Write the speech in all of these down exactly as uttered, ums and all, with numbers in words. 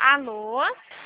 Alô?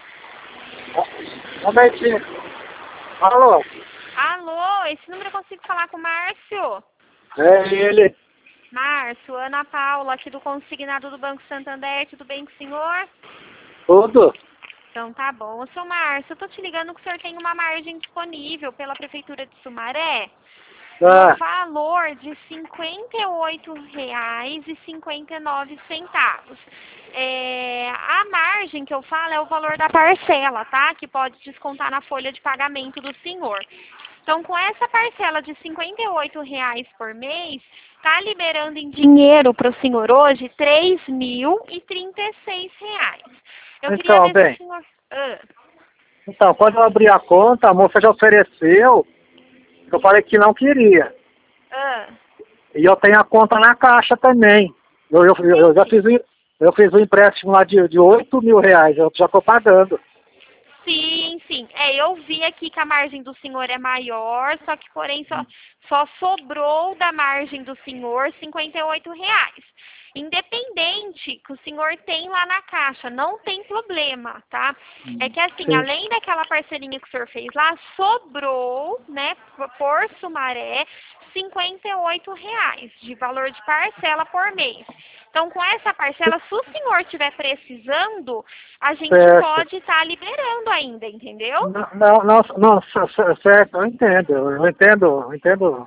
Um momentinho. Alô? Alô, esse número eu consigo falar com o Márcio? É ele. Márcio, Ana Paula, aqui do consignado do Banco Santander, tudo bem com o senhor? Tudo? Então tá bom. Ô, seu Márcio, eu tô te ligando que o senhor tem uma margem disponível pela Prefeitura de Sumaré no Ah, valor de cinquenta e oito reais e cinquenta e nove centavos. É, a margem que eu falo é o valor da parcela, tá? Que pode descontar na folha de pagamento do senhor. Então, com essa parcela de cinquenta e oito reais por mês, tá liberando em dinheiro para o senhor hoje três mil e trinta e seis reais. Eu queria então, ver se o bem. senhor... Ah, Então, quando eu abri a conta, a moça já ofereceu. Eu falei que não queria. ah. E eu tenho a conta na Caixa também. Eu, eu, eu, eu já fiz, o- eu fiz um empréstimo lá de, de oito mil reais. Eu já estou pagando. Sim, sim. É, eu vi aqui que a margem do senhor é maior, só que, porém, só, só sobrou da margem do senhor cinquenta e oito reais. Independente que o senhor tem lá na caixa, não tem problema, tá? É que assim, Sim. além daquela parcelinha que o senhor fez lá, sobrou, né, por Sumaré, cinquenta e oito reais de valor de parcela por mês. Então, com essa parcela, se o senhor estiver precisando, a gente Certo. pode estar liberando ainda, entendeu? Não, não, não, não, c- c- certo, eu entendo. Eu entendo, eu entendo.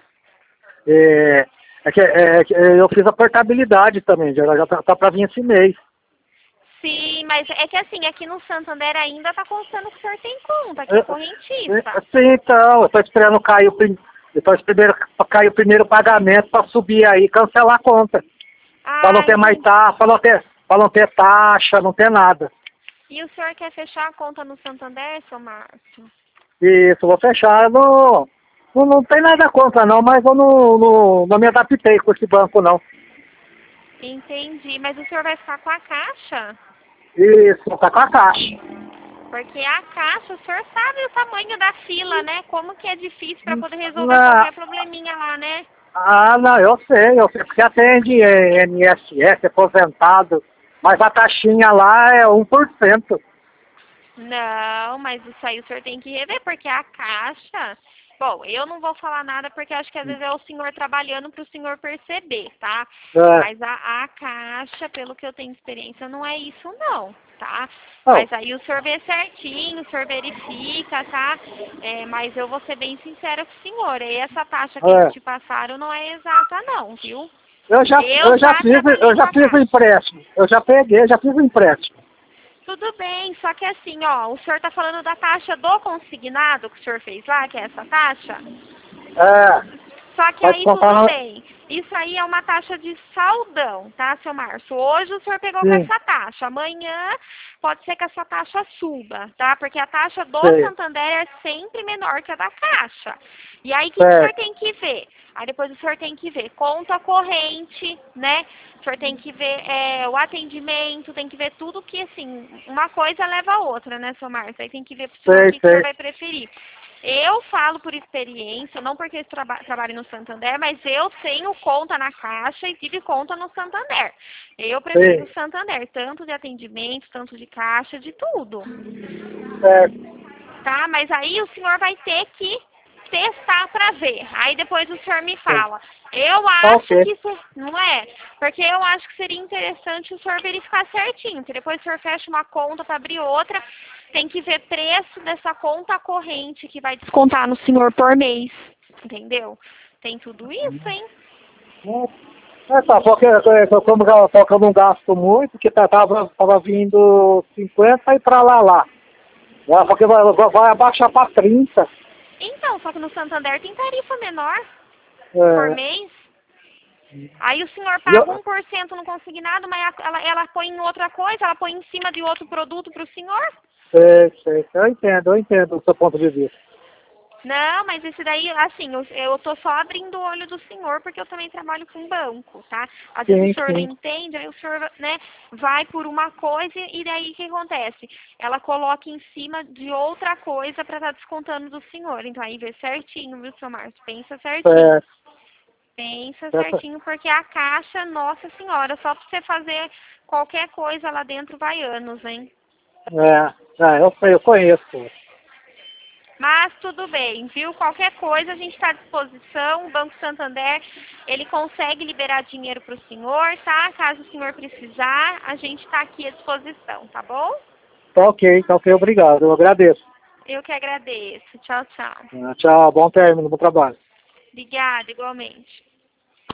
É, é que, é que eu fiz a portabilidade também. Já, já tá, tá para vir esse mês. Sim, mas é que assim, aqui no Santander ainda está constando que o senhor tem conta, que É, é é, correntista. Sim, então, eu estou esperando cair o, prim- eu tô esperando cair o primeiro pagamento para subir aí e cancelar a conta. Para não Ah, ter mais entendi. taxa, para não ter, para não ter taxa, não ter nada. E o senhor quer fechar a conta no Santander, seu Márcio? Isso, vou fechar. Eu Não, não, não tem nada contra não, mas eu não, não, não me adaptei com esse banco não. Entendi, mas o senhor vai ficar com a caixa? Isso, tá com a taxa. Porque a caixa, o senhor sabe o tamanho da fila, né? Como que é difícil para poder resolver Não, qualquer probleminha lá, né? ah, não, eu sei, eu sei, porque atende eh, N S S, aposentado, mas a taxinha lá é um por cento. Não, mas isso aí o senhor tem que rever, porque a caixa... Bom, eu não vou falar nada porque acho que às vezes é o senhor trabalhando para o senhor perceber, tá? É, Mas a, a caixa, pelo que eu tenho experiência, não é isso não, tá? oh, Mas aí o senhor vê certinho, o senhor verifica, tá? É, mas eu vou ser bem sincera com o senhor, e essa taxa que eles é. te passaram não é exata não, viu? Eu já, Eu eu já já fiz, trabalhei eu com já a fiz o caixa. empréstimo. Eu já peguei, já fiz o empréstimo. Tudo bem, só que assim, ó, o senhor tá falando da taxa do consignado que o senhor fez lá, que é essa taxa? É, Só que pode aí contar. tudo no- bem. Isso aí é uma taxa de saldão, tá, seu Márcio? Hoje o senhor pegou com Sim, essa taxa. Amanhã pode ser que essa taxa suba, tá? Porque a taxa do sei, Santander é sempre menor que a da Caixa. E aí o que, que o senhor certo. tem que ver? Aí depois o senhor tem que ver conta corrente, né? O senhor tem que ver é, o atendimento, tem que ver tudo que, assim, uma coisa leva a outra, né, seu Márcio? Aí tem que ver pro senhor o Sei, que, que o senhor sei. vai preferir. Eu falo por experiência, não porque eu traba trabalho no Santander, mas eu tenho conta na Caixa e tive conta no Santander. Eu prefiro Sei, o Santander, tanto de atendimento, tanto de caixa, de tudo. certo. Tá? Mas aí o senhor vai ter que testar para ver. Aí depois o senhor me Sei. fala. Eu Tá acho ok. que isso não é, porque eu acho que seria interessante o senhor verificar certinho, porque depois o senhor fecha uma conta para abrir outra, tem que ver preço dessa conta corrente que vai descontar no senhor por mês, entendeu? Tem tudo isso, hein? É, tá, porque é, como eu, só que eu não gasto muito, que tá- tava, tava vindo cinquenta e pra lá lá. É, porque vai, vai vai abaixar pra trinta. Então, só que no Santander tem tarifa menor por É, mês. Aí o senhor e paga eu, um por cento no consignado, mas a- ela, ela põe em outra coisa, ela põe em cima de outro produto para o senhor? sei, sei, eu entendo, eu entendo o seu ponto de vista. Não, mas esse daí, assim, eu, eu tô só abrindo o olho do senhor porque eu também trabalho com banco, tá? Às vezes o Sim, senhor não sim. entende, aí o senhor, né, vai por uma coisa e daí o que acontece? Ela coloca em cima de outra coisa para estar descontando do senhor. Então aí vê certinho, viu, seu Márcio? Pensa certinho. Certo, Pensa certo. certinho, porque a caixa, nossa senhora, só pra você fazer qualquer coisa lá dentro vai anos, hein? É, é, eu sei, eu conheço. Mas tudo bem, viu? Qualquer coisa a gente está à disposição. O Banco Santander, ele consegue liberar dinheiro para o senhor, tá? Caso o senhor precisar, a gente está aqui à disposição, tá bom? Tá ok, tá ok, obrigado, eu agradeço. Eu que agradeço. Tchau, tchau. Ah, tchau, bom término, bom trabalho. Obrigada, igualmente.